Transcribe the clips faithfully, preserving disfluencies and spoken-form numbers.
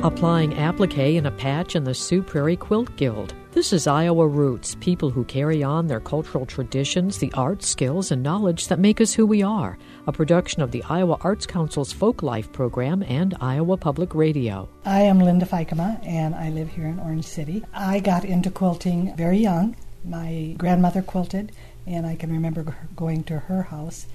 Applying applique in a patch in the Sioux Prairie Quilt Guild. This is Iowa Roots, people who carry on their cultural traditions, the arts, skills, and knowledge that make us who we are. A production of the Iowa Arts Council's Folk Life program and Iowa Public Radio. I am Linda Fikema, and I live here in Orange City. I got into quilting very young. My grandmother quilted, and I can remember going to her house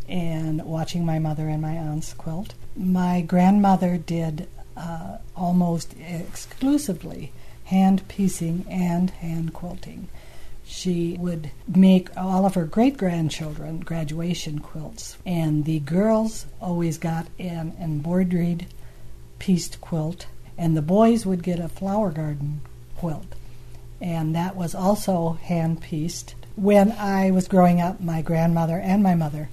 and watching my mother and my aunts quilt. My grandmother did uh, almost exclusively hand piecing and hand quilting. She would make all of her great-grandchildren graduation quilts, and the girls always got an embroidered pieced quilt, and the boys would get a flower garden quilt, and that was also hand pieced. When I was growing up, my grandmother and my mother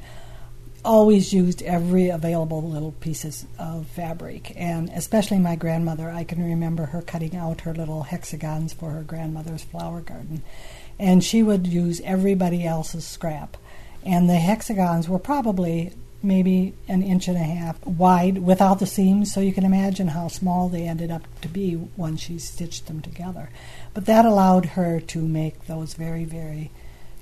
always used every available little pieces of fabric, and especially my grandmother. I can remember her cutting out her little hexagons for her grandmother's flower garden, and she would use everybody else's scrap, and the hexagons were probably maybe an inch and a half wide without the seams, so you can imagine how small they ended up to be once she stitched them together. But that allowed her to make those very, very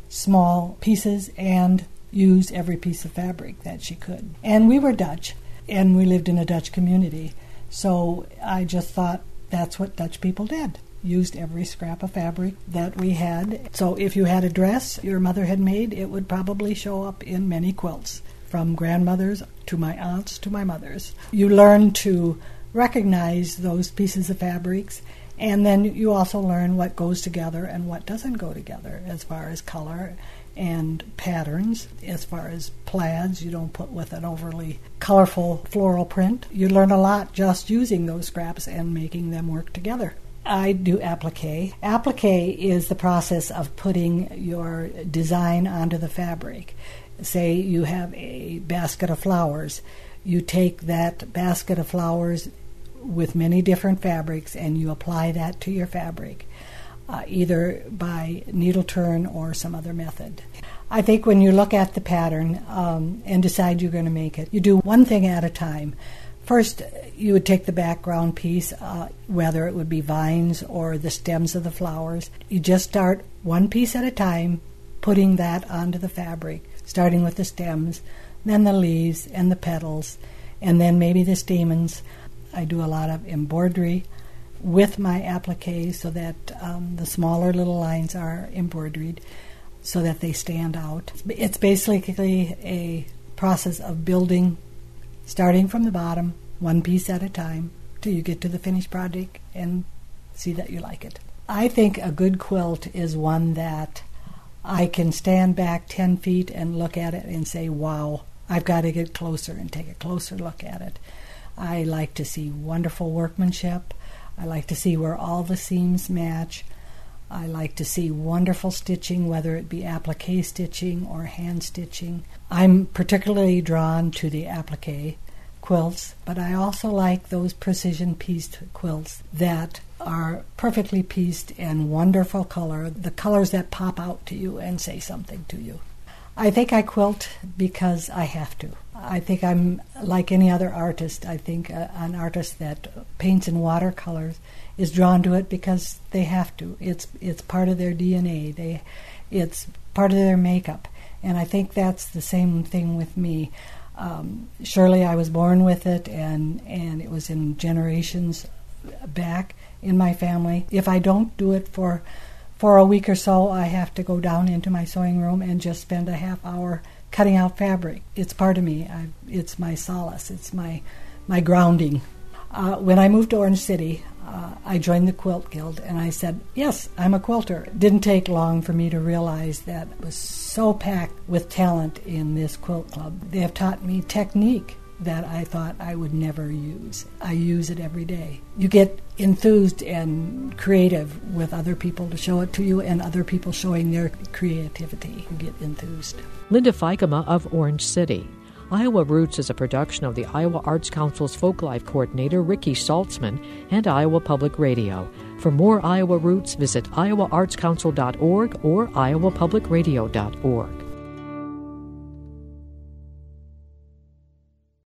small pieces and use every piece of fabric that she could. And we were Dutch, and we lived in a Dutch community, so I just thought that's what Dutch people did. Used every scrap of fabric that we had. So if you had a dress your mother had made, it would probably show up in many quilts, from grandmothers to my aunts to my mothers. You learn to recognize those pieces of fabrics, and then you also learn what goes together and what doesn't go together as far as color and patterns. As far as plaids, you don't put with an overly colorful floral print. You learn a lot just using those scraps and making them work together. I do applique. Applique is the process of putting your design onto the fabric. Say you have a basket of flowers. You take that basket of flowers with many different fabrics and you apply that to your fabric, uh, either by needle turn or some other method. I think when you look at the pattern um, and decide you're going to make it, you do one thing at a time. First, you would take the background piece, uh, whether it would be vines or the stems of the flowers. You just start one piece at a time, putting that onto the fabric, starting with the stems, then the leaves and the petals, and then maybe the stamens. I do a lot of embroidery with my applique so that um, the smaller little lines are embroidered so that they stand out. It's basically a process of building, starting from the bottom, one piece at a time, till you get to the finished project and see that you like it. I think a good quilt is one that I can stand back ten feet and look at it and say, wow, I've got to get closer and take a closer look at it. I like to see wonderful workmanship. I like to see where all the seams match. I like to see wonderful stitching, whether it be applique stitching or hand stitching. I'm particularly drawn to the applique quilts, but I also like those precision pieced quilts that are perfectly pieced and wonderful color, the colors that pop out to you and say something to you. I think I quilt because I have to. I think I'm like any other artist. I think uh, an artist that paints in watercolors is drawn to it because they have to. It's it's part of their D N A. They, it's part of their makeup. And I think that's the same thing with me. Um, surely I was born with it, and, and it was in generations back in my family. If I don't do it for for a week or so, I have to go down into my sewing room and just spend a half hour cutting out fabric. It's part of me. I, it's my solace. It's my my grounding. Uh, when I moved to Orange City, uh, I joined the Quilt Guild, and I said, yes, I'm a quilter. It didn't take long for me to realize that it was so packed with talent in this quilt club. They have taught me technique that I thought I would never use. I use it every day. You get enthused and creative with other people to show it to you, and other people showing their creativity. You get enthused. Linda Fikema of Orange City. Iowa Roots is a production of the Iowa Arts Council's Folk Life Coordinator, Ricky Saltzman, and Iowa Public Radio. For more Iowa Roots, visit iowa arts council dot org or iowa public radio dot org.